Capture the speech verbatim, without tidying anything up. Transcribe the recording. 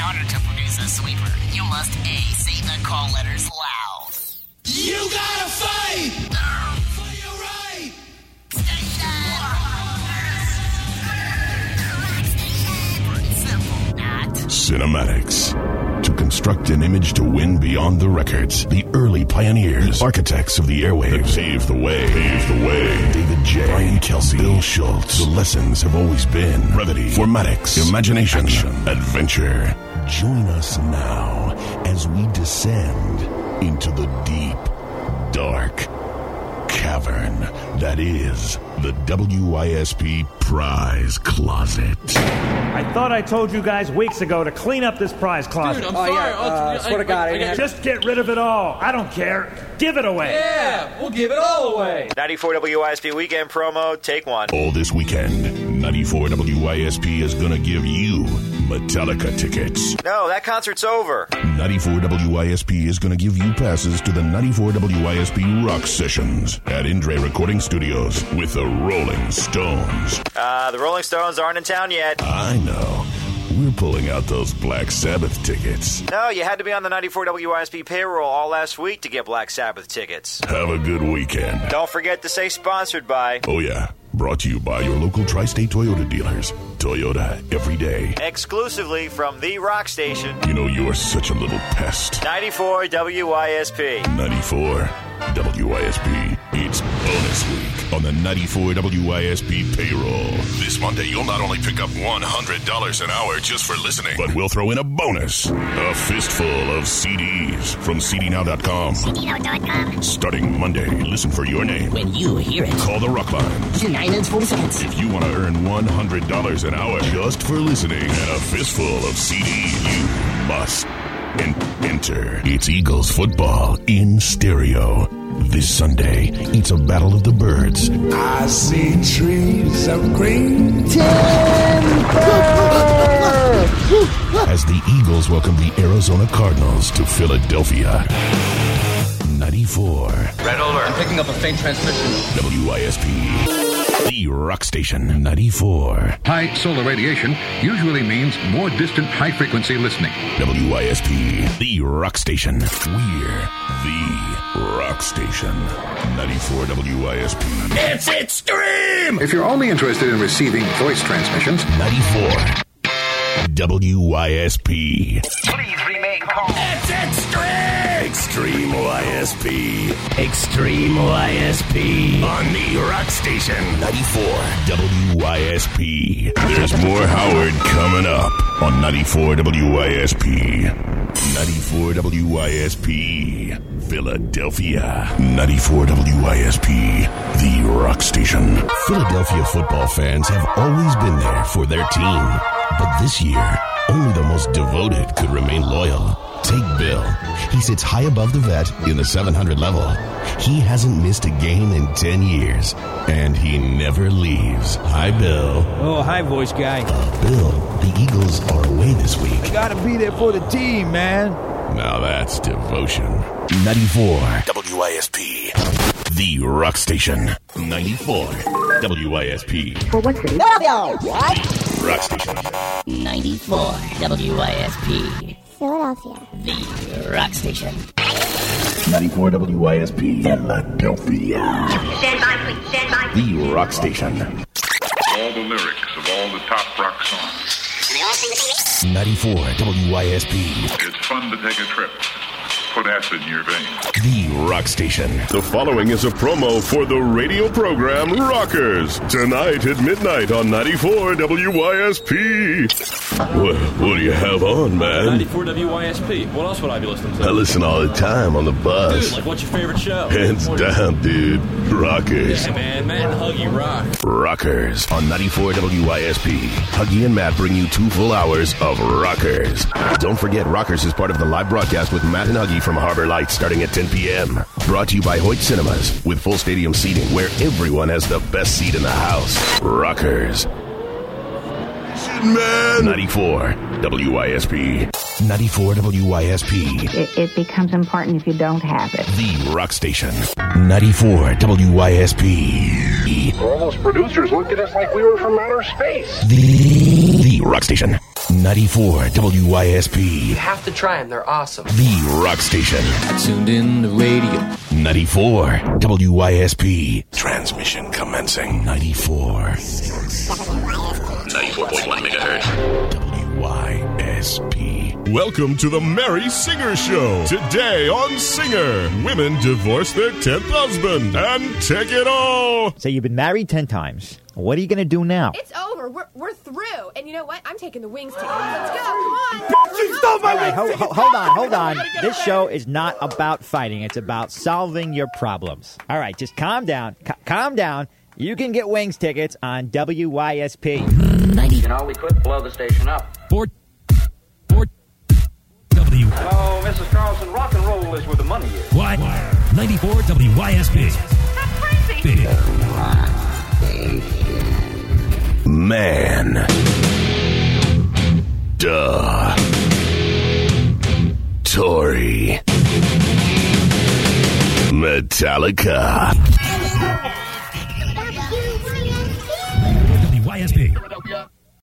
order to produce a sweeper, you must A, say the call letters loud. You gotta fight for your right. Pretty simple, not. Cinematics. To construct an image to win beyond the records. The early pioneers. The architects of the airwaves. Paved the way. Paved the way. David J. Brian Kelsey. Bill Schultz. The lessons have always been brevity, formatics, imagination, action, adventure. Join us now as we descend into the deep, dark cavern that is the W I S P Prize Closet. I thought I told you guys weeks ago to clean up this prize closet. Dude, I'm oh, sorry. Yeah, uh, I, swear to God. I, I, I, Just get rid of it all. I don't care. Give it away. Yeah, we'll give it all away. ninety-four W I S P weekend promo, take one. All this weekend, ninety-four W I S P is going to give you Metallica tickets. No, that concert's over. ninety-four W I S P is going to give you passes to the ninety-four W I S P Rock Sessions at Indre Recording Studios with the Rolling Stones. Uh, the Rolling Stones aren't in town yet. I know. We're pulling out those Black Sabbath tickets. No, you had to be on the ninety-four W I S P payroll all last week to get Black Sabbath tickets. Have a good weekend. Don't forget to say sponsored by... Oh, yeah. Brought to you by your local Tri-State Toyota dealers. Toyota, every day. Exclusively from the Rock Station. You know, you're such a little pest. ninety-four W I S P. ninety-four W I S P. It's bonus week on the ninety-four W I S P payroll. This Monday, you'll not only pick up one hundred dollars an hour just for listening, but we'll throw in a bonus. A fistful of C Ds from C D now dot com. C D now dot com. Starting Monday, listen for your name. When you hear it. Call the Rock Line. nine and forty seconds. If you want to earn one hundred dollars an hour just for listening and a fistful of C Ds, you must en- enter. It's Eagles football in stereo. This Sunday, it's a battle of the birds. I see trees of green. As the Eagles welcome the Arizona Cardinals to Philadelphia. ninety-four. Red alert. I'm picking up a faint transmission. W I S P. The Rock Station. ninety-four. High solar radiation usually means more distant high-frequency listening. W I S P. The Rock Station. We're the Rock Station. ninety-four W I S P. It's extreme! If you're only interested in receiving voice transmissions, ninety-four W I S P. Please remain calm. It's extreme! Extreme Y S P. Extreme Y S P. On the Rock Station. ninety-four W I S P. There's more Howard coming up on ninety-four W I S P. ninety-four W I S P. Philadelphia. ninety-four W I S P. The Rock Station. Philadelphia football fans have always been there for their team. But this year, only the most devoted could remain loyal. Take Bill. He sits high above the vet in the seven hundred level. He hasn't missed a game in ten years, and he never leaves. Hi, Bill. Oh, hi, voice guy. Uh, Bill, the Eagles are away this week. Gotta be there for the team, man. Now that's devotion. ninety-four W I S P. The Rock Station. ninety-four W I S P. For what city? What? Rock Station. ninety-four W I S P. Philadelphia. The Rock Station. ninety-four W I S P. Philadelphia. Stand by, please. Stand by. The Rock Station. all the lyrics of all the top rock songs. ninety-four W I S P. It's fun to take a trip. Put acid in your veins. The Rock Station. The following is a promo for the radio program Rockers. Tonight at midnight on ninety-four W Y S P. What, what do you have on, man? ninety-four W Y S P. What else would I be listening to? I listen all the time on the bus. Dude, like, what's your favorite show? Hands down, dude. Rockers. Yeah, man. Matt and Huggy rock. Rockers on ninety-four W Y S P. Huggy and Matt bring you two full hours of Rockers. Don't forget, Rockers is part of the live broadcast with Matt and Huggy from Harbor Lights starting at ten p.m. Brought to you by Hoyt Cinemas with full stadium seating where everyone has the best seat in the house. Rockers. Man. ninety-four W I S P. ninety-four W Y S P. It, it becomes important if you don't have it. The Rock Station. ninety-four W Y S P. All those producers looked at us like we were from outer space. The, the Rock Station. ninety-four W Y S P. You have to try them. They're awesome. The rock station. I tuned in the radio. ninety-four W Y S P. Transmission commencing. ninety-four. ninety-four point one megahertz. W Y S P. Welcome to the Mary Singer Show. Today on Singer, women divorce their tenth husband and take it all. So you've been married ten times. What are you going to do now? It's over. We're, we're through. And you know what? I'm taking the wings ticket. Let's go. Come on. She stole my right, ho- ho- hold on, hold on. This show is not about fighting. It's about solving your problems. All right, just calm down. C- calm down. You can get wings tickets on W Y S P. You know, we could blow the station up. Four, four, W. Hello, Missus Carlson. Rock and roll is where the money is. Why? ninety-four W Y S P. That's crazy. Man. Duh. Tory. Metallica. W Y S P.